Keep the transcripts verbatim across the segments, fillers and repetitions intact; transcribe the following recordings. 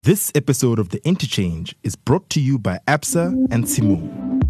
This episode of The Interchange is brought to you by ABSA and Simo.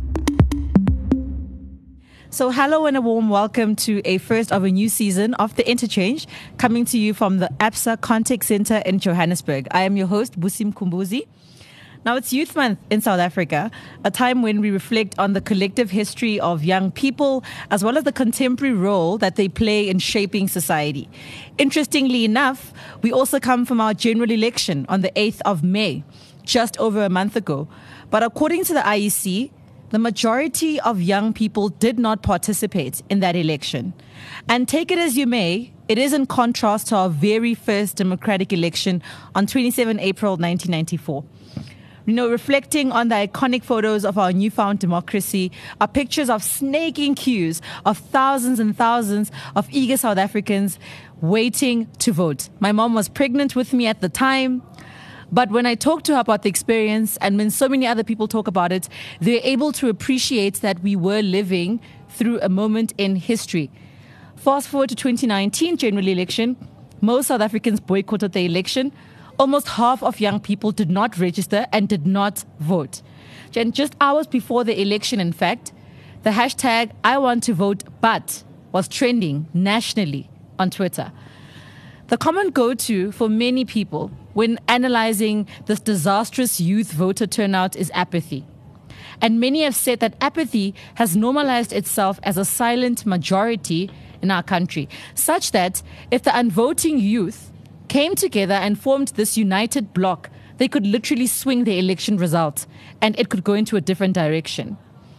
So hello and a warm welcome to a first of a new season of The Interchange, coming to you from the ABSA Contact Center in Johannesburg. I am your host, Busim Kumbuzi. Now, it's Youth Month in South Africa, a time when we reflect on the collective history of young people, as well as the contemporary role that they play in shaping society. Interestingly enough, we also come from our general election on the eighth of May, just over a month ago. But according to the I E C, the majority of young people did not participate in that election. And take it as you may, it is in contrast to our very first democratic election on the twenty-seventh of April nineteen ninety-four. You know, reflecting on the iconic photos of our newfound democracy are pictures of snaking queues of thousands and thousands of eager South Africans waiting to vote. My mom was pregnant with me at the time, but when I talked to her about the experience and when so many other people talk about it, they're able to appreciate that we were living through a moment in history. Fast forward to twenty nineteen general election, most South Africans boycotted the election. Almost half of young people did not register and did not vote. And just hours before the election, in fact, the hashtag I want to vote but was trending nationally on Twitter. The common go-to for many people when analyzing this disastrous youth voter turnout is apathy. And many have said that apathy has normalized itself as a silent majority in our country, such that if the unvoting youth came together and formed this united bloc, they could literally swing the election result and it could go into a different direction.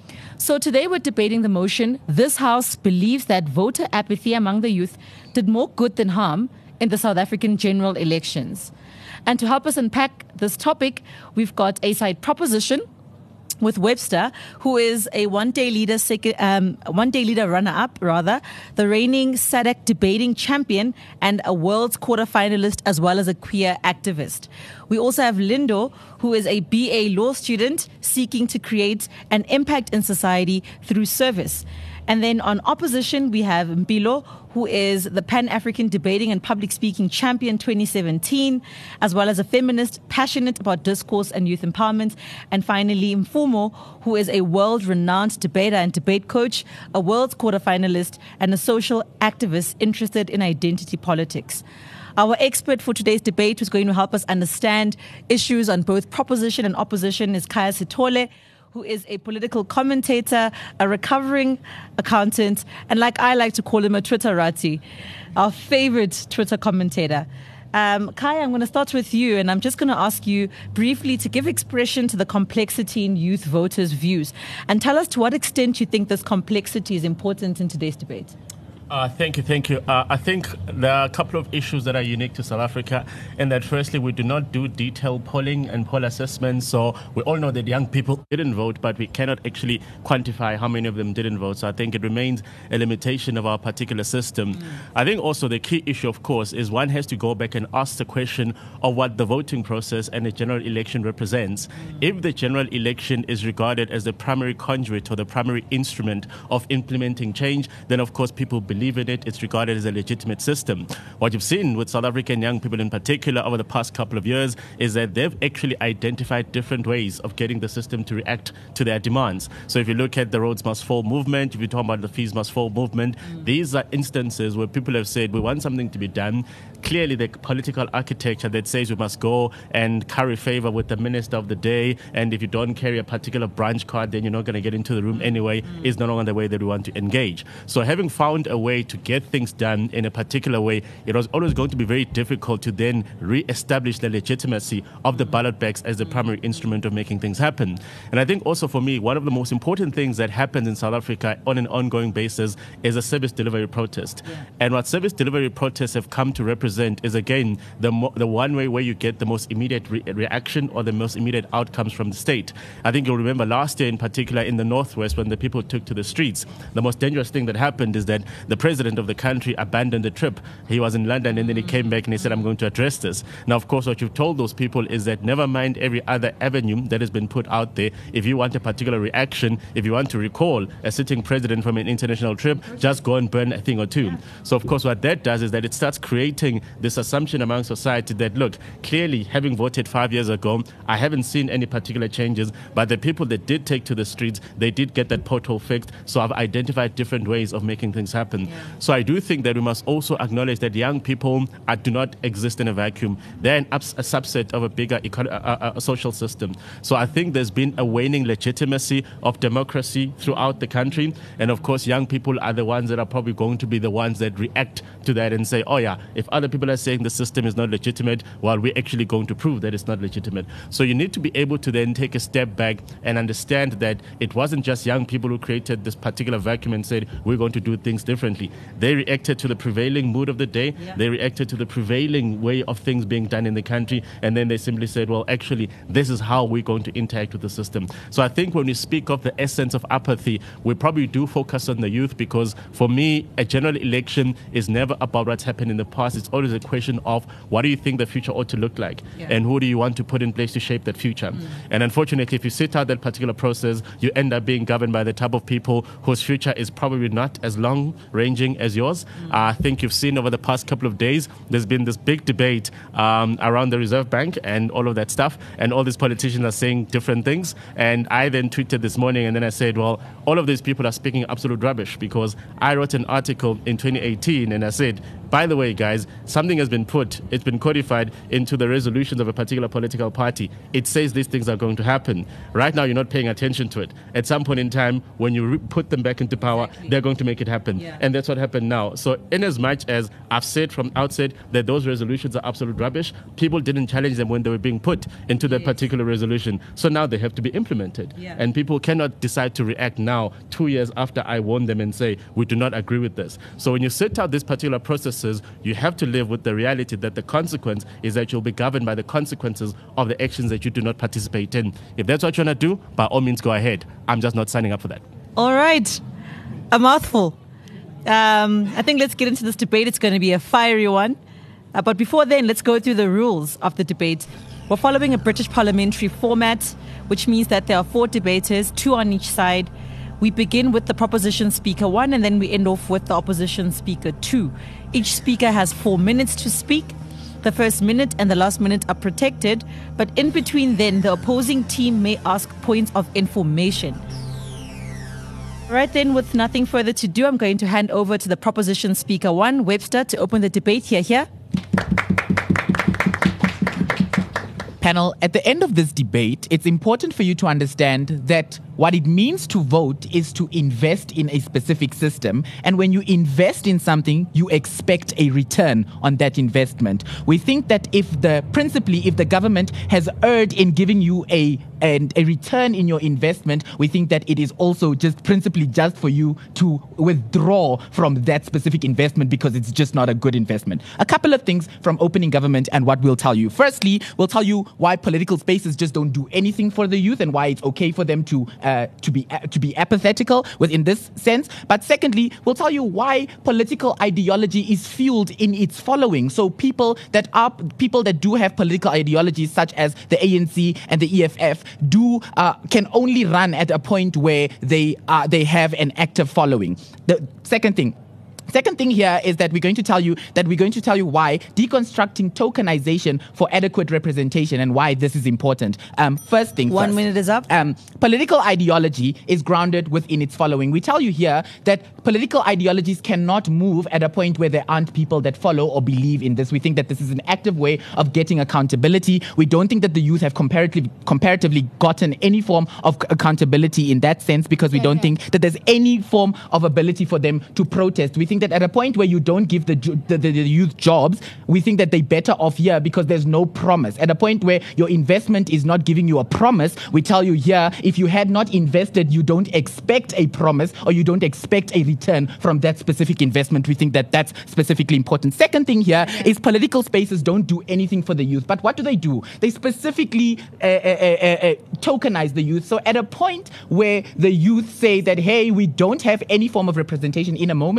So today we're debating the motion, this House believes that voter apathy among the youth did more good than harm in the South African general elections. And to help us unpack this topic, we've got a side proposition with Webster, who is a one-day leader, um, one-day leader runner-up, rather, the reigning S A D C debating champion and a world's quarterfinalist, as well as a queer activist. We also have Lindo, who is a B A law student seeking to create an impact in society through service. And then on opposition, we have Mpilo, who is the Pan-African Debating and Public Speaking Champion twenty seventeen, as well as a feminist passionate about discourse and youth empowerment. And finally, Mfumo, who is a world-renowned debater and debate coach, a world's quarterfinalist, and a social activist interested in identity politics. Our expert for today's debate, who's going to help us understand issues on both proposition and opposition, is Khaya Sithole, who is a political commentator, a recovering accountant, and like I like to call him, a Twitterati, our favorite Twitter commentator. Um, Khaya, I'm going to start with you, and I'm just going to ask you briefly to give expression to the complexity in youth voters' views, and tell us to what extent you think this complexity is important in today's debate. Uh, thank you, thank you. Uh, I think there are a couple of issues that are unique to South Africa, and that firstly, we do not do detailed polling and poll assessments. So we all know that young people didn't vote, but we cannot actually quantify how many of them didn't vote. So I think it remains a limitation of our particular system. Mm. I think also the key issue, of course, is one has to go back and ask the question of what the voting process and the general election represents. Mm. If the general election is regarded as the primary conduit or the primary instrument of implementing change, then of course people believe in it, it's regarded as a legitimate system. What you've seen with South African young people in particular over the past couple of years is that they've actually identified different ways of getting the system to react to their demands. So if you look at the Rhodes Must Fall movement, if you talk about the Fees Must Fall movement, mm. these are instances where people have said, we want something to be done. Clearly the political architecture that says we must go and curry favor with the minister of the day, and if you don't carry a particular branch card, then you're not going to get into the room anyway, mm. is no longer the way that we want to engage. So having found a way to get things done in a particular way, it was always going to be very difficult to then re-establish the legitimacy of the ballot box as the primary instrument of making things happen. And I think also for me, one of the most important things that happens in South Africa on an ongoing basis is a service delivery protest. Yeah. And what service delivery protests have come to represent is, again, the mo- the one way where you get the most immediate re- reaction or the most immediate outcomes from the state. I think you'll remember last year in particular in the Northwest when the people took to the streets, the most dangerous thing that happened is that the president of the country abandoned the trip. He was in London and then he came back and he said, I'm going to address this. Now, of course, what you've told those people is that never mind every other avenue that has been put out there. If you want a particular reaction, if you want to recall a sitting president from an international trip, just go and burn a thing or two. So, of course, what that does is that it starts creating this assumption among society that, look, clearly having voted five years ago, I haven't seen any particular changes, but the people that did take to the streets, they did get that pothole fixed. So I've identified different ways of making things happen. Yeah. So I do think that we must also acknowledge that young people are, do not exist in a vacuum. They're an, a subset of a bigger eco- a, a, a social system. So I think there's been a waning legitimacy of democracy throughout the country. And of course, young people are the ones that are probably going to be the ones that react to that and say, oh yeah, if other people are saying the system is not legitimate, well, we're actually going to prove that it's not legitimate. So you need to be able to then take a step back and understand that it wasn't just young people who created this particular vacuum and said, we're going to do things differently. They reacted to the prevailing mood of the day. Yeah. They reacted to the prevailing way of things being done in the country. And then they simply said, well, actually, this is how we're going to interact with the system. So I think when we speak of the essence of apathy, we probably do focus on the youth because for me, a general election is never about what's happened in the past. It's always a question of what do you think the future ought to look like? Yeah. And who do you want to put in place to shape that future? Mm. And unfortunately, if you sit out that particular process, you end up being governed by the type of people whose future is probably not as long-ranging as yours. Mm. Uh, I think you've seen over the past couple of days, there's been this big debate um, around the Reserve Bank and all of that stuff, and all these politicians are saying different things. And I then tweeted this morning, and then I said, well, all of these people are speaking absolute rubbish because I wrote an article in twenty eighteen, and I said, by the way, guys, something has been put, it's been codified into the resolutions of a particular political party. It says these things are going to happen. Right now, you're not paying attention to it. At some point in time, when you re- put them back into power, exactly. they're going to make it happen. Yeah. And that's what happened now. So in as much as I've said from outset that those resolutions are absolute rubbish, people didn't challenge them when they were being put into that yes. particular resolution. So now they have to be implemented. Yeah. And people cannot decide to react now, two years after I warned them and say, we do not agree with this. So when you set out these particular processes, you have to live with the reality that the consequence is that you'll be governed by the consequences of the actions that you do not participate in. If that's what you want to do, by all means, go ahead. I'm just not signing up for that. All right. A mouthful. Um, I think let's get into this debate. It's going to be a fiery one. Uh, but before then, let's go through the rules of the debate. We're following a British parliamentary format, which means that there are four debaters, two on each side. We begin with the proposition speaker one, and then we end off with the opposition speaker two. Each speaker has four minutes to speak. The first minute and the last minute are protected, but in between then, the opposing team may ask points of information. Right then, with nothing further to do, I'm going to hand over to the proposition speaker one, Webster, to open the debate. Here, here. Panel, at the end of this debate, it's important for you to understand that what it means to vote is to invest in a specific system. And when you invest in something, you expect a return on that investment. We think that if the, principally, if the government has erred in giving you a and a return in your investment, we think that it is also just principally just for you to withdraw from that specific investment because it's just not a good investment. A couple of things from opening government and what we'll tell you. Firstly, we'll tell you why political spaces just don't do anything for the youth and why it's okay for them to uh, to be uh, to be apathetical within this sense. But secondly, we'll tell you why political ideology is fueled in its following. So people that are people that do have political ideologies, such as the A N C and the E F F, do uh, can only run at a point where they uh, they have an active following. The second thing. Second thing here is that we're going to tell you that we're going to tell you why deconstructing tokenization for adequate representation and why this is important. Um, first thing One first. minute is up. Um, political ideology is grounded within its following. We tell you here that political ideologies cannot move at a point where there aren't people that follow or believe in this. We think that this is an active way of getting accountability. We don't think that the youth have comparatively comparatively gotten any form of accountability in that sense because we yeah, don't yeah. think that there's any form of ability for them to protest. We think that at a point where you don't give the, the, the, the youth jobs, we think that they're better off here because there's no promise. At a point where your investment is not giving you a promise, we tell you here, if you had not invested, you don't expect a promise or you don't expect a return from that specific investment. We think that that's specifically important. Second thing here yeah. is political spaces don't do anything for the youth. But what do they do? They specifically uh, uh, uh, uh, tokenize the youth. So at a point where the youth say that, hey, we don't have any form of representation in a moment, Mfumo,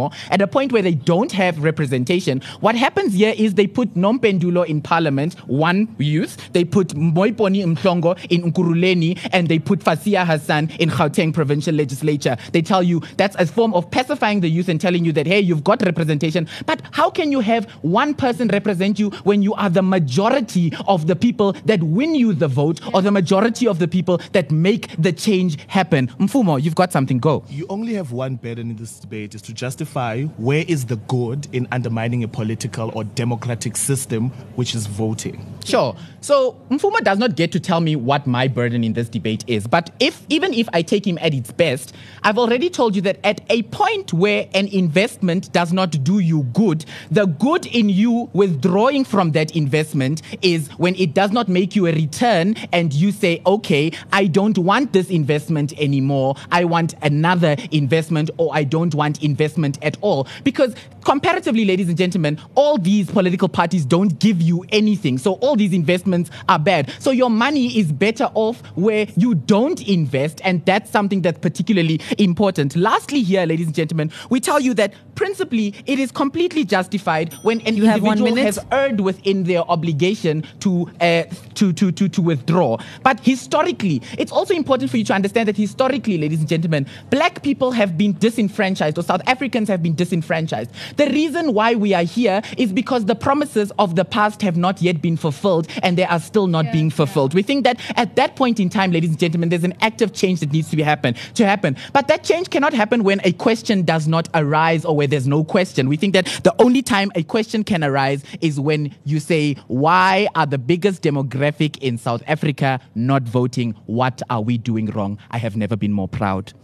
anymore. At a point where they don't have representation, what happens here is they put Nompendulo in parliament, one youth, they put Moiponi Mhlongo in Nkuruleni, and they put Fasia Hassan in Gauteng provincial legislature. They tell you that's a form of pacifying the youth and telling you that, hey, you've got representation. But how can you have one person represent you when you are the majority of the people that win you the vote, or the majority of the people that make the change happen? Mfumo, you've got something, go. You only have one burden in this debate, is to justify where is the good in undermining a political or democratic system, which is voting. Sure. So Mfumo does not get to tell me what my burden in this debate is. But if even if I take him at its best, I've already told you that at a point where an investment does not do you good, the good in you withdrawing from that investment is when it does not make you a return and you say, okay, I don't want this investment anymore. I want another investment, or I don't want investment at all. Because comparatively, ladies and gentlemen, all these political parties don't give you anything. So all these investments are bad. So your money is better off where you don't invest, and that's something that's particularly important. Lastly here, ladies and gentlemen, we tell you that principally it is completely justified when an You have one individual minute. has erred within their obligation to, uh, to, to, to, to withdraw. But historically, it's also important for you to understand that historically, ladies and gentlemen, black people have been disenfranchised, or South Africans have been disenfranchised. The reason why we are here is because the promises of the past have not yet been fulfilled, and they are still not Yeah, being fulfilled. yeah. We think that at that point in time, ladies and gentlemen, there's an active change that needs to be happen to happen. But that change cannot happen when a question does not arise or where there's no question. We think that the only time a question can arise is when you say, why are the biggest demographic in South Africa not voting? What are we doing wrong? I have never been more proud.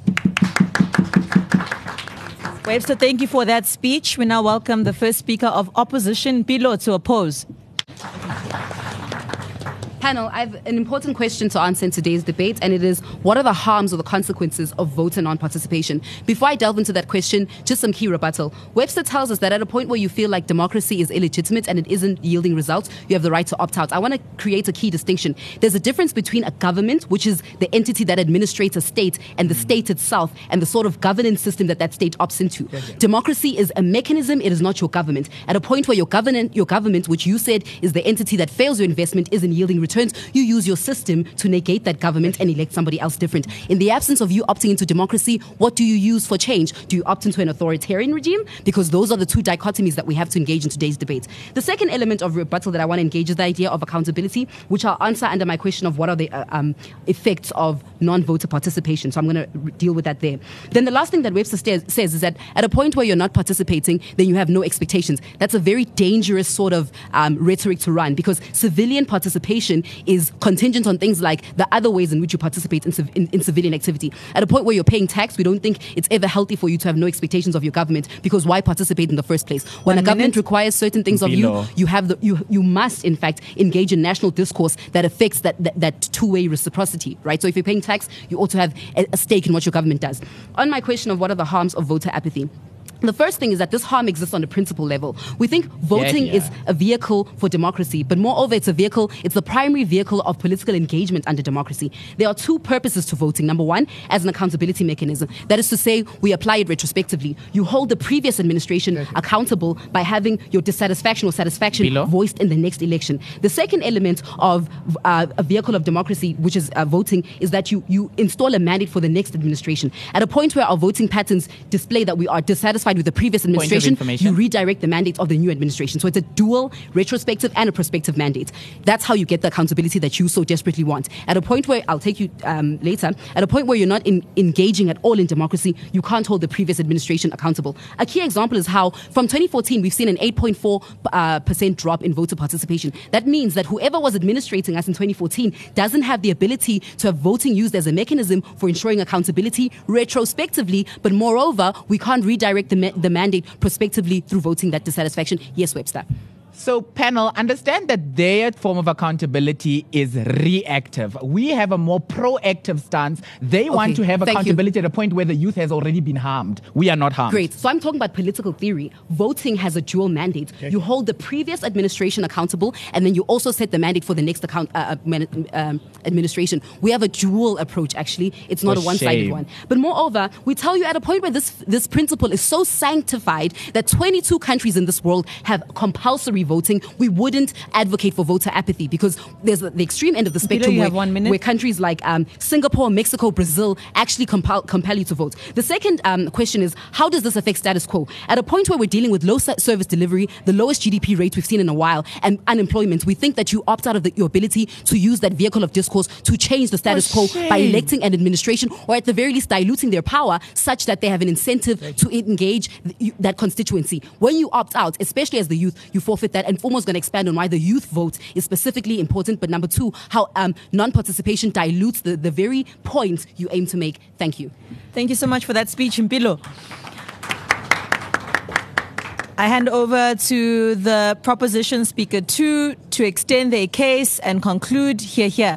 Webster, thank you for that speech. We now welcome the first speaker of opposition, Pilo, to oppose. Panel, I have an important question to answer in today's debate, and it is, what are the harms or the consequences of voter non-participation? Before I delve into that question, just some key rebuttal. Webster tells us that at a point where you feel like democracy is illegitimate and it isn't yielding results, you have the right to opt out. I want to create a key distinction. There's a difference between a government, which is the entity that administrates a state, and the state itself, and the sort of governance system that that state opts into. Yeah, yeah. Democracy is a mechanism, it is not your government. At a point where your government, your government, which you said is the entity that fails your investment, isn't yielding returns, you use your system to negate that government and elect somebody else different. In the absence of you opting into democracy, what do you use for change? Do you opt into an authoritarian regime? Because those are the two dichotomies that we have to engage in today's debate. The second element of rebuttal that I want to engage is the idea of accountability, which I'll answer under my question of what are the uh, um, effects of non-voter participation. So I'm going to re- deal with that there. Then the last thing that Webster says, says is that at a point where you're not participating, then you have no expectations. That's a very dangerous sort of um, rhetoric to run, because civilian participation is contingent on things like the other ways in which you participate in, civ- in, in civilian activity. At a point where you're paying tax, we don't think it's ever healthy for you to have no expectations of your government, because why participate in the first place? When One a government minute. requires certain things of you, Below. you have the you you must in fact engage in national discourse that affects that that, that two-way reciprocity, right? So if you're paying tax, you ought to have a, a stake in what your government does. On my question of what are the harms of voter apathy, the first thing is that this harm exists on a principle level. We think voting Yeah, yeah. is a vehicle for democracy, but moreover, it's a vehicle, it's the primary vehicle of political engagement under democracy. There are two purposes to voting. Number one, as an accountability mechanism. That is to say, we apply it retrospectively. You hold the previous administration accountable by having your dissatisfaction or satisfaction Below. voiced in the next election. The second element of uh, a vehicle of democracy, which is uh, voting, is that you, you install a mandate for the next administration. At a point where our voting patterns display that we are dissatisfied with the previous administration, information. you redirect the mandate of the new administration. So it's a dual, retrospective and a prospective mandate. That's how you get the accountability that you so desperately want. At a point where, I'll take you um, later, at a point where you're not in, engaging at all in democracy, you can't hold the previous administration accountable. A key example is how from twenty fourteen, we've seen an eight point four uh, percent drop in voter participation. That means that whoever was administrating us in twenty fourteen doesn't have the ability to have voting used as a mechanism for ensuring accountability retrospectively, but moreover, we can't redirect the, ma- the mandate prospectively through voting that dissatisfaction. Yes, Webster. So, panel, understand that their form of accountability is reactive. We have a more proactive stance. They want Okay, to have thank you. accountability at a point where the youth has already been harmed. We are not harmed. Great. So I'm talking about political theory. Voting has a dual mandate. You hold the previous administration accountable, and then you also set the mandate for the next account, uh, man- um, administration. We have a dual approach, actually. It's not For a one-sided shame. one. But moreover, we tell you at a point where this, this principle is so sanctified that twenty-two countries in this world have compulsory voting. We wouldn't advocate for voter apathy because there's the extreme end of the spectrum you where, have one minute. where countries like um, Singapore, Mexico, Brazil actually compel, compel you to vote. The second um, question is, how does this affect status quo? At a point where we're dealing with low se- service delivery, the lowest G D P rate we've seen in a while, and unemployment, we think that you opt out of the, your ability to use that vehicle of discourse to change the status quo by electing an administration, or at the very least diluting their power such that they have an incentive to engage th- that constituency. When you opt out, especially as the youth, you forfeit that, and almost going to expand on why the youth vote is specifically important. But number two, how um, non-participation dilutes the, the very point you aim to make. Thank you. Thank you so much for that speech, Mpilo. I hand over to the proposition speaker two to extend their case and conclude here, here.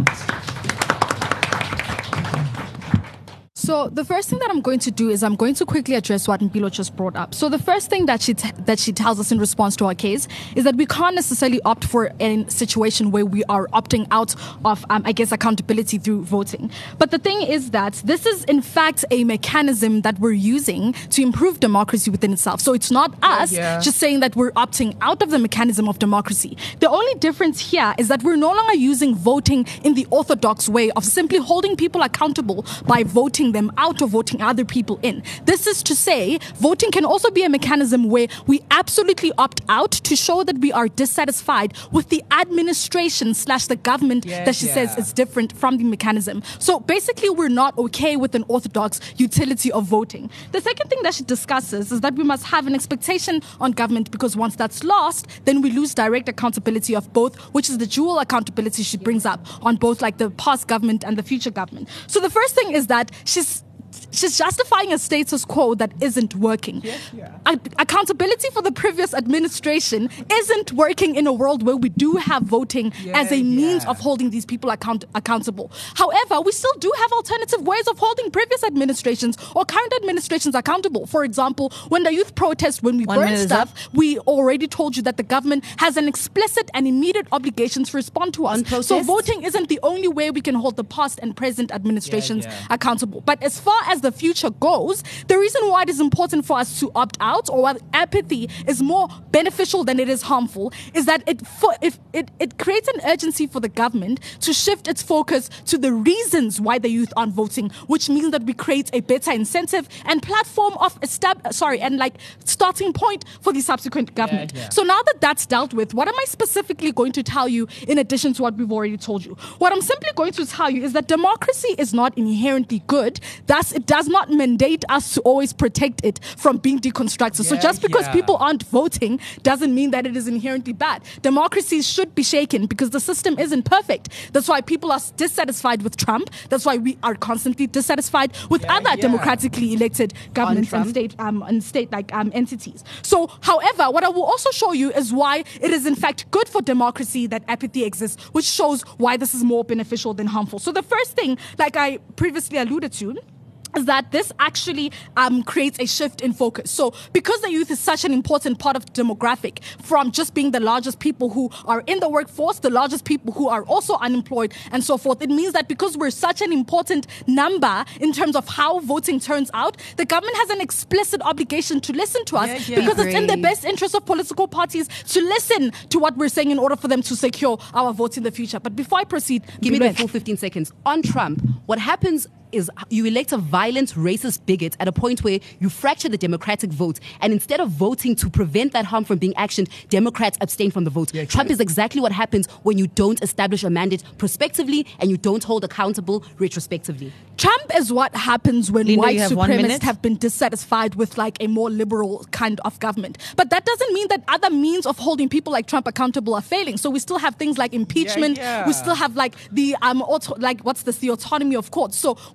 So the first thing that I'm going to do is I'm going to quickly address what Mpilo just brought up. So the first thing that she t- that she tells us in response to our case is that we can't necessarily opt for a situation where we are opting out of, um, I guess, accountability through voting. But the thing is that this is in fact a mechanism that we're using to improve democracy within itself. So it's not us yeah. just saying that we're opting out of the mechanism of democracy. The only difference here is that we're no longer using voting in the orthodox way of simply holding people accountable by voting them out or voting other people in. This is to say, voting can also be a mechanism where we absolutely opt out to show that we are dissatisfied with the administration slash the government Yes, that she yeah. says is different from the mechanism. So basically, we're not okay with an orthodox utility of voting. The second thing that she discusses is that we must have an expectation on government, because once that's lost, then we lose direct accountability of both, which is the dual accountability she brings up on both like the past government and the future government. So the first thing is that she's She's justifying a status quo that isn't working. Yes, yeah. A- accountability for the previous administration isn't working in a world where we do have voting Yeah, as a means yeah. of holding these people account- accountable. However, we still do have alternative ways of holding previous administrations or current administrations accountable. For example, when the youth protest, when we One burn minute is stuff, we already told you that the government has an explicit and immediate obligation to respond to us. On So protest? voting isn't the only way we can hold the past and present administrations Yeah, yeah. accountable. But as far as the future goes, the reason why it is important for us to opt out, or why apathy is more beneficial than it is harmful, is that it for, if it, it creates an urgency for the government to shift its focus to the reasons why the youth aren't voting, which means that we create a better incentive and platform of estab- sorry and like starting point for the subsequent government. yeah. So now that that's dealt with, what am I specifically going to tell you in addition to what we've already told you? What I'm simply going to tell you is that democracy is not inherently good. Thus, it does not mandate us to always protect it from being deconstructed. so Yeah, just because yeah. people aren't voting doesn't mean that it is inherently bad. Democracies should be shaken because the system isn't perfect. That's why people are dissatisfied with Trump. That's why we are constantly dissatisfied with Yeah, other yeah. democratically elected governments and Trump. state um, and state like um, entities. So, however, what I will also show you is why it is in fact good for democracy that apathy exists, which shows why this is more beneficial than harmful. So the first thing, like I previously alluded to, is that this actually um, creates a shift in focus. So because the youth is such an important part of the demographic, from just being the largest people who are in the workforce, the largest people who are also unemployed and so forth, it means that because we're such an important number in terms of how voting turns out, the government has an explicit obligation to listen to us Yeah, yeah. because it's in the Agree. best interest of political parties to listen to what we're saying in order for them to secure our votes in the future. But before I proceed, Give me the Mbilweni. full fifteen seconds. On Trump, what happens is you elect a violent racist bigot at a point where you fracture the democratic vote, and instead of voting to prevent that harm from being actioned, Democrats abstain from the vote. Trump is exactly what happens when you don't establish a mandate prospectively and you don't hold accountable retrospectively. Trump is what happens when Linda, white you have one minute. supremacists have been dissatisfied with like a more liberal kind of government. But that doesn't mean that other means of holding people like Trump accountable are failing. So we still have things like impeachment. Yeah, yeah. We still have like the um auto, like what's this the autonomy of courts. So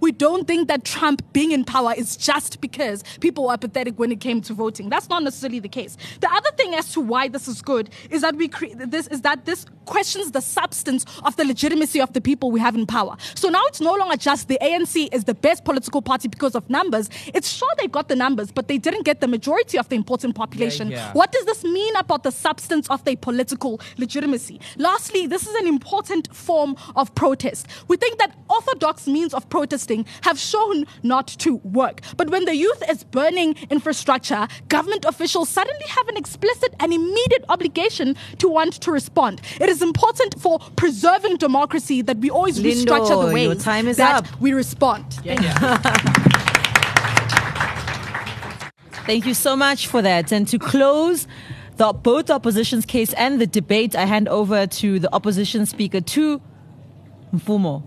we don't think that Trump being in power is just because people were apathetic when it came to voting. That's not necessarily the case. The other thing as to why this is good is that we cre- this is that this questions the substance of the legitimacy of the people we have in power. So now it's no longer just the A N C is the best political party because of numbers. It's sure they got the numbers, but they didn't get the majority of the important population. Yeah, yeah. What does this mean about the substance of their political legitimacy? Lastly, this is an important form of protest. We think that orthodox means of protesting have shown not to work. But when the youth is burning infrastructure, government officials suddenly have an explicit and immediate obligation to want to respond. It is important for preserving democracy that we always Lindo, restructure the way your time is that up. we respond. Yeah, yeah. Thank you so much for that. And to close the, both the opposition's case and the debate, I hand over to the opposition speaker, to Mfumo.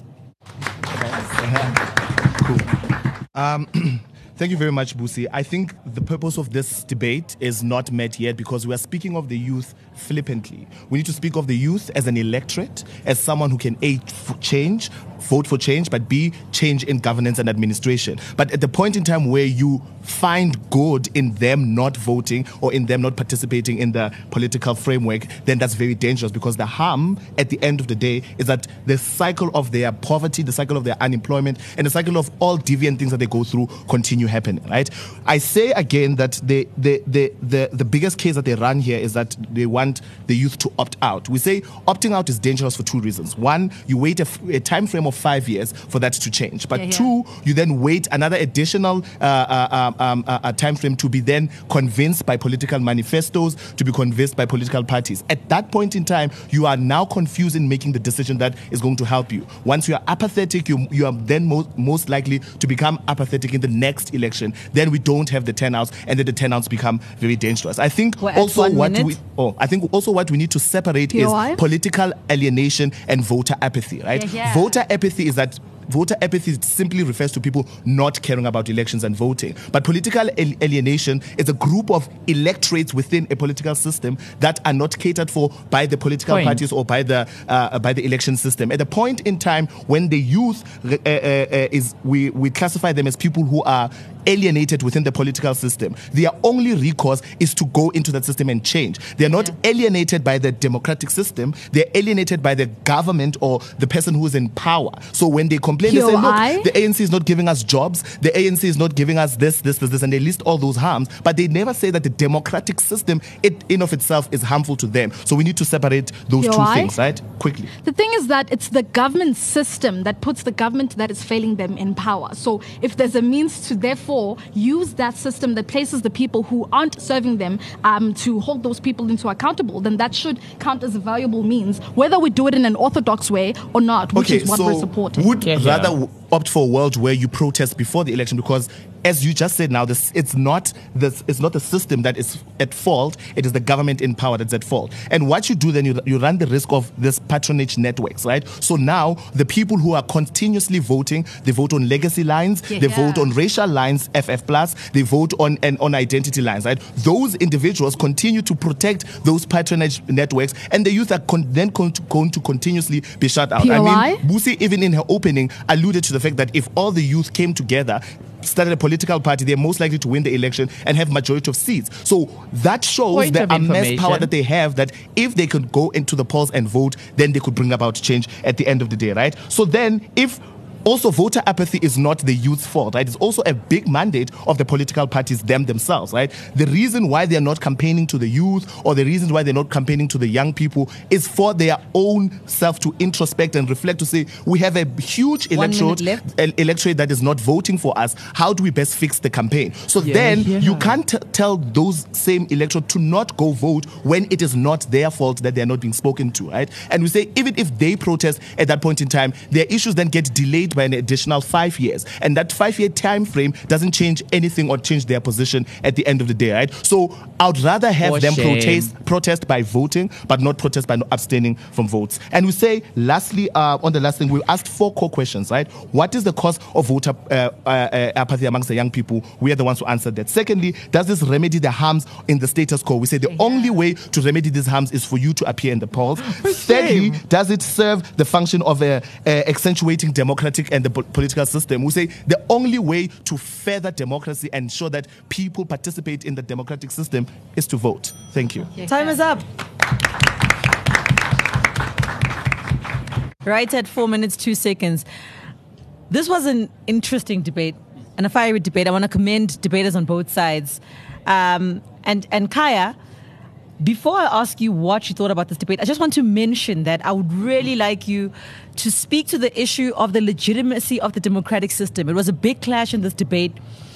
Um, thank you very much, Busi. I think the purpose of this debate is not met yet because we are speaking of the youth flippantly. We need to speak of the youth as an electorate, as someone who can A, f- change, vote for change, but B, change in governance and administration. But at the point in time where you find good in them not voting or in them not participating in the political framework, then that's very dangerous because the harm at the end of the day is that the cycle of their poverty, the cycle of their unemployment, and the cycle of all deviant things that they go through continue happening, right? I say again that the the the the, the biggest case that they run here is that they want the youth to opt out. We say opting out is dangerous for two reasons. One, you wait a, f- a time frame of five years for that to change. But Yeah, yeah. two, you then wait another additional uh, uh, um, uh, uh, time frame to be then convinced by political manifestos, to be convinced by political parties. At that point in time, you are now confused in making the decision that is going to help you. Once you are apathetic, you, you are then most, most likely to become apathetic in the next election. Then we don't have the turnouts, and then the turnouts become very dangerous. I think We're at also one what minute. we oh, I think also what we need to separate P O I? is political alienation and voter apathy, right? Yeah, yeah. Voter apathy is that voter apathy simply refers to people not caring about elections and voting. But political al- alienation is a group of electorates within a political system that are not catered for by the political Point. parties or by the uh, by the election system. At the point in time when the youth uh, uh, uh, is, we, we classify them as people who are alienated within the political system. Their only recourse is to go into that system and change. They're not Yeah. alienated by the democratic system. They're alienated by the government or the person who is in power. So when they complain, they say, P O I? look, the A N C is not giving us jobs. The A N C is not giving us this, this, this, this, and they list all those harms. But they never say that the democratic system, it in of itself, is harmful to them. So we need to separate those P O two I? things, right? Quickly. The thing is that it's the government system that puts the government that is failing them in power. So if there's a means to therefore use that system that places the people who aren't serving them um, to hold those people into accountable, then that should count as a valuable means, whether we do it in an orthodox way or not, which Okay, is what so we're supporting. would Yeah, yeah. rather w- opt for a world where you protest before the election because, as you just said now, this it's not this it's not the system that is at fault. It is the government in power that's at fault. And what you do then, you, you run the risk of this patronage networks, right? So now the people who are continuously voting, they vote on legacy lines, Yeah. they vote on racial lines, F F plus, they vote on and on identity lines, right? Those individuals continue to protect those patronage networks, and the youth are con- then con- going to continuously be shut out. P O I? I mean, Busi, even in her opening, alluded to the fact that if all the youth came together, started a political party, they're most likely to win the election and have majority of seats. So that shows Point the of immense power information. that they have, that if they could go into the polls and vote, then they could bring about change at the end of the day, right? So then if also, voter apathy is not the youth's fault, right? It's also a big mandate of the political parties them themselves, right? The reason why they're not campaigning to the youth or the reasons why they're not campaigning to the young people is for their own self to introspect and reflect, to say, we have a huge One minute electorate, left. el- electorate that is not voting for us. How do we best fix the campaign? So Yeah, then yeah. you can't t- tell those same electorate to not go vote when it is not their fault that they're not being spoken to, right? And we say, even if they protest at that point in time, their issues then get delayed by an additional five years. And that five-year time frame doesn't change anything or change their position at the end of the day, right? So I would rather have For them shame. protest protest by voting, but not protest by not abstaining from votes. And we say, lastly, uh, on the last thing, we asked four core questions, right? What is the cause of voter uh, uh, uh, apathy amongst the young people? We are the ones who answered that. Secondly, does this remedy the harms in the status quo? We say the only way to remedy these harms is for you to appear in the polls. Thirdly, does it serve the function of uh, uh, accentuating democratic democratic and the po- political system, who say the only way to further democracy and ensure that people participate in the democratic system is to vote. Thank you. Time is up. Right at four minutes, two seconds. This was an interesting debate and a fiery debate. I want to commend debaters on both sides. Um, and, and Kaya, before I ask you what you thought about this debate, I just want to mention that I would really like you to speak to the issue of the legitimacy of the democratic system. It was a big clash in this debate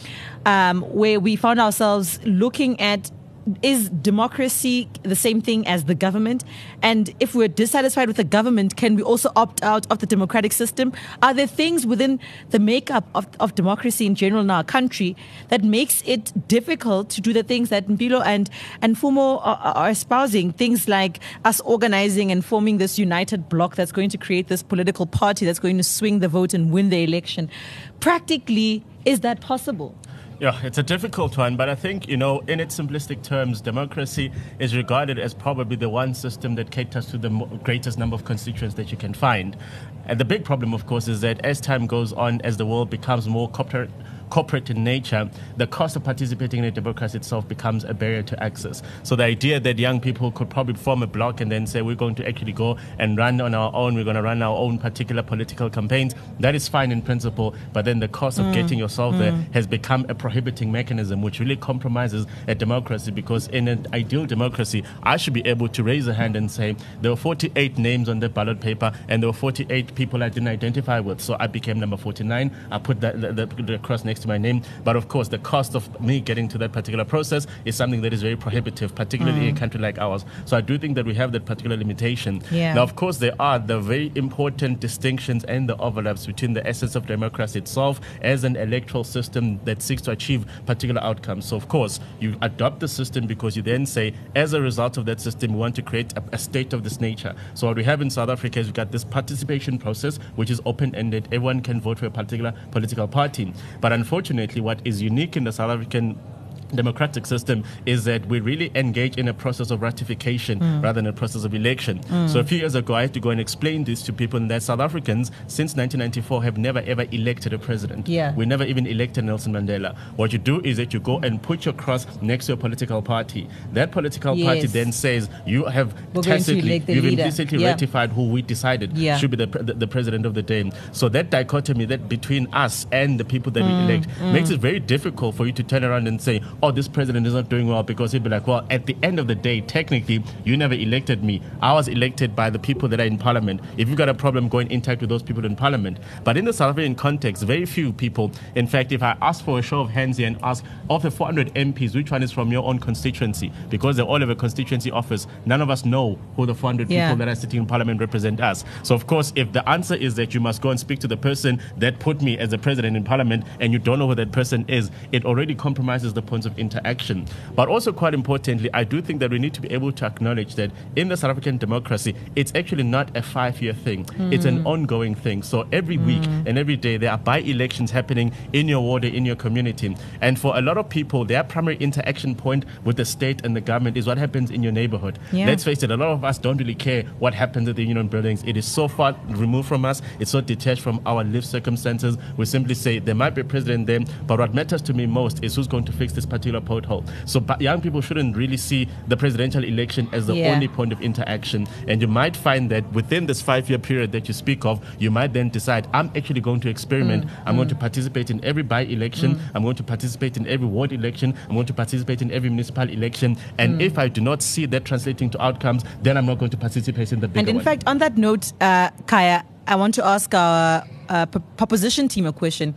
um, where we found ourselves looking at, is democracy the same thing as the government? And if we're dissatisfied with the government, can we also opt out of the democratic system? Are there things within the makeup of, of democracy in general in our country that makes it difficult to do the things that Mpilo and, and Fumo are, are espousing? Things like us organizing and forming this united bloc that's going to create this political party that's going to swing the vote and win the election. Practically, is that possible? Yeah, it's a difficult one, but I think, you know, in its simplistic terms, democracy is regarded as probably the one system that caters to the mo- greatest number of constituents that you can find. And the big problem, of course, is that as time goes on, as the world becomes more corporate, corporate in nature, the cost of participating in a democracy itself becomes a barrier to access. So the idea that young people could probably form a bloc and then say, we're going to actually go and run on our own, we're going to run our own particular political campaigns, that is fine in principle, but then the cost of mm. getting yourself mm. there has become a prohibiting mechanism, which really compromises a democracy, because in an ideal democracy, I should be able to raise a hand and say, there were forty-eight names on the ballot paper, and there were forty-eight people I didn't identify with, so I became number forty-nine, I put that, the, the, the cross next to my name. But of course, the cost of me getting to that particular process is something that is very prohibitive, particularly mm. in a country like ours. So I do think that we have that particular limitation. Yeah. Now, of course, there are the very important distinctions and the overlaps between the essence of democracy itself as an electoral system that seeks to achieve particular outcomes. So, of course, you adopt the system because you then say, as a result of that system, we want to create a, a state of this nature. So what we have in South Africa is we've got this participation process, which is open-ended. Everyone can vote for a particular political party. But unfortunately, what is unique in the South African democratic system is that we really engage in a process of ratification mm. rather than a process of election. Mm. So a few years ago, I had to go and explain this to people, that South Africans since nineteen ninety-four have never ever elected a president. Yeah. We never even elected Nelson Mandela. What you do is that you go and put your cross next to a political party. That political yes. party then says, you have We're tacitly, you've leader. implicitly yeah. ratified who we decided yeah. should be the, the, the president of the day. So that dichotomy that between us and the people that mm. we elect mm. makes it very difficult for you to turn around and say, oh, this president is not doing well, because he'd be like, well, at the end of the day, technically, you never elected me. I was elected by the people that are in parliament. If you've got a problem, go and interact with those people in parliament. But in the South African context, very few people, in fact, if I ask for a show of hands here and ask, of the four hundred M Ps, which one is from your own constituency? Because they all have a constituency office, none of us know who the four hundred yeah. people that are sitting in parliament represent us. So, of course, if the answer is that you must go and speak to the person that put me as the president in parliament, and you don't know who that person is, it already compromises the points of interaction. But also, quite importantly, I do think that we need to be able to acknowledge that in the South African democracy, it's actually not a five-year thing. Mm. It's an ongoing thing. So every mm. week and every day, there are by-elections happening in your ward, in your community. And for a lot of people, their primary interaction point with the state and the government is what happens in your neighborhood. Yeah. Let's face it, a lot of us don't really care what happens at the union buildings. It is so far removed from us. It's so detached from our lived circumstances. We simply say, there might be a president there, but what matters to me most is who's going to fix this particular pothole. So but young people shouldn't really see the presidential election as the yeah. only point of interaction. And you might find that within this five-year period that you speak of, you might then decide, I'm actually going to experiment. Mm. I'm mm. going to participate in every by-election. Mm. I'm going to participate in every ward election. I'm going to participate in every municipal election. And mm. if I do not see that translating to outcomes, then I'm not going to participate in the bigger And in one. fact, on that note, uh, Kaya, I want to ask our uh, p- proposition team a question.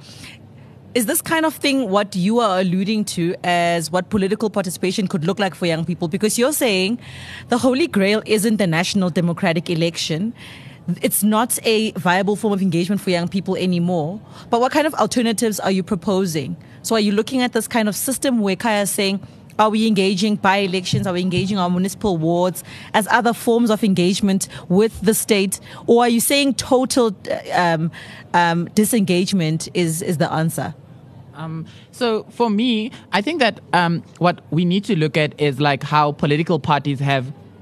Is this kind of thing what you are alluding to as what political participation could look like for young people? Because you're saying the Holy Grail isn't the national democratic election. It's not a viable form of engagement for young people anymore. But what kind of alternatives are you proposing? So are you looking at this kind of system where Kaya is saying, are we engaging by-elections? Are we engaging our municipal wards as other forms of engagement with the state? Or are you saying total um, um, disengagement is, is the answer? Um, so for me, I think that um, what we need to look at is like how political parties have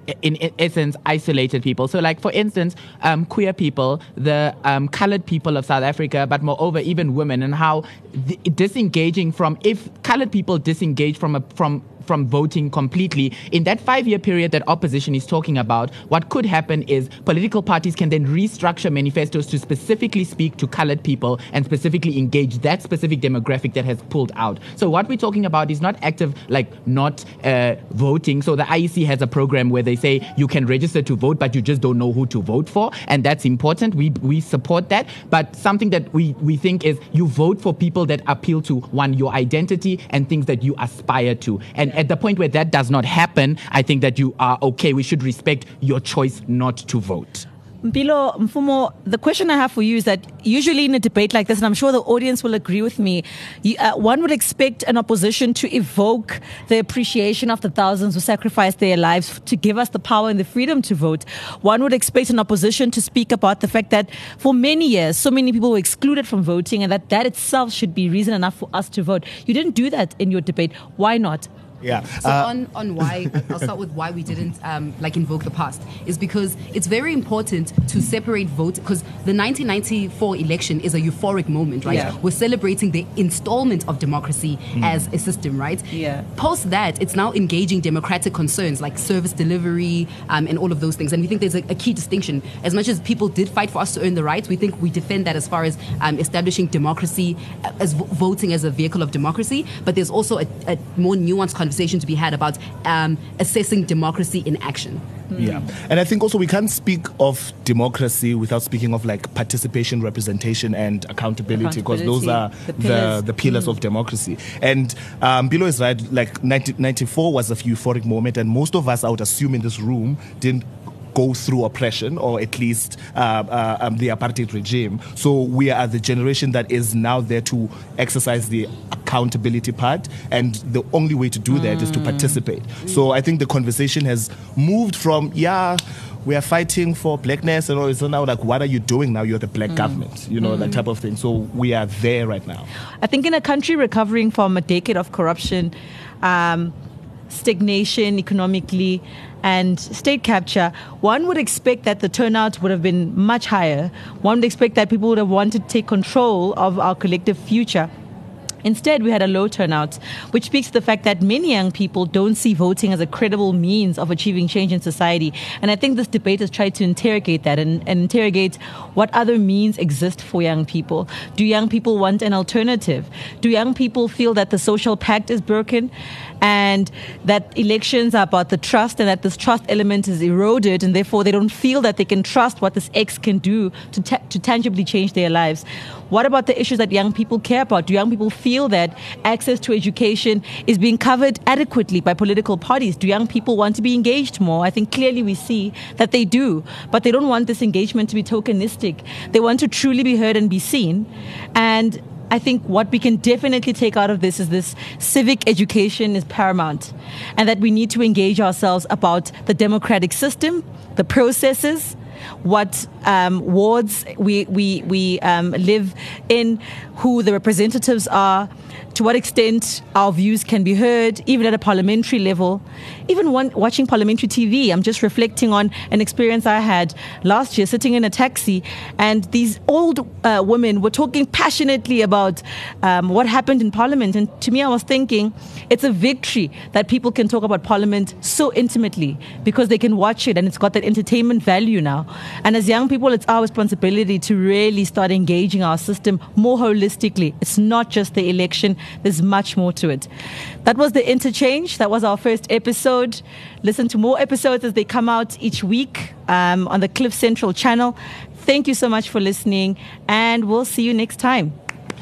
in, in essence, isolated people. So, like, for instance, um, queer people, the um, colored people of South Africa, but moreover, even women, and how the, disengaging from, if colored people disengage from a, from from voting completely, in that five-year period that opposition is talking about, what could happen is political parties can then restructure manifestos to specifically speak to colored people and specifically engage that specific demographic that has pulled out. So what we're talking about is not active, like not uh, voting. So the I E C has a program where they say you can register to vote, but you just don't know who to vote for, and that's important. We we support that. But something that we, we think is you vote for people that appeal to, one, your identity and things that you aspire to. And at the point where that does not happen, I think that you are okay. We should respect your choice not to vote. Mpilo Mfumo, the question I have for you is that usually in a debate like this, and I'm sure the audience will agree with me, you, uh, one would expect an opposition to evoke the appreciation of the thousands who sacrificed their lives to give us the power and the freedom to vote. One would expect an opposition to speak about the fact that for many years, so many people were excluded from voting, and that that itself should be reason enough for us to vote. You didn't do that in your debate. Why not? Yeah. So uh, on, on why, I'll start with why we didn't um, like invoke the past, is because it's very important to separate votes, because the nineteen ninety-four election is a euphoric moment, right? Yeah. We're celebrating the installment of democracy Mm. as a system, right? Yeah. Post that, it's now engaging democratic concerns like service delivery um, and all of those things. And we think there's a, a key distinction. As much as people did fight for us to earn the rights, we think we defend that as far as um, establishing democracy, uh, as v- voting as a vehicle of democracy. But there's also a, a more nuanced conversation to be had about um, assessing democracy in action. Yeah. And I think also we can't speak of democracy without speaking of like participation, representation, and accountability, because those are the the, pillars, the pillars mm. of democracy. And um, Bilo is right, like nineteen ninety-four was a euphoric moment, and most of us, I would assume, in this room didn't go through oppression, or at least uh, uh, um, the apartheid regime. So we are the generation that is now there to exercise the accountability part, and the only way to do mm. that is to participate. Mm. So I think the conversation has moved from, yeah, we are fighting for blackness, and all. It's now like, what are you doing now? You're the black mm. government, you know, mm. that type of thing. So we are there right now. I think in a country recovering from a decade of corruption, um, stagnation economically, and state capture, one would expect that the turnout would have been much higher. One would expect that people would have wanted to take control of our collective future. Instead, we had a low turnout, which speaks to the fact that many young people don't see voting as a credible means of achieving change in society. And I think this debate has tried to interrogate that and, and interrogate what other means exist for young people. Do young people want an alternative? Do young people feel that the social pact is broken and that elections are about the trust, and that this trust element is eroded, and therefore they don't feel that they can trust what this X can do to, ta- to tangibly change their lives? What about the issues that young people care about? Do young people feel that access to education is being covered adequately by political parties? Do young people want to be engaged more? I think clearly we see that they do, but they don't want this engagement to be tokenistic. They want to truly be heard and be seen. And I think what we can definitely take out of this is this civic education is paramount, and that we need to engage ourselves about the democratic system, the processes, what um, wards we we we um, live in, who the representatives are, to what extent our views can be heard, even at a parliamentary level. Even one, watching parliamentary T V, I'm just reflecting on an experience I had last year sitting in a taxi, and these old uh, women were talking passionately about um, what happened in Parliament. And to me, I was thinking, it's a victory that people can talk about Parliament so intimately, because they can watch it and it's got that entertainment value now. And as young people, it's our responsibility to really start engaging our system more holistically. It's not just the election. There's much more to it. That was The Interchange. That was our first episode. Listen to more episodes as they come out each week um, on the Cliff Central channel. Thank you so much for listening, and we'll see you next time.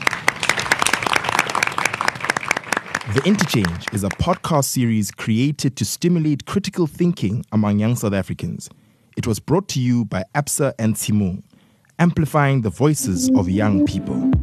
The Interchange is a podcast series created to stimulate critical thinking among young South Africans. It was brought to you by Absa and Simon, amplifying the voices of young people.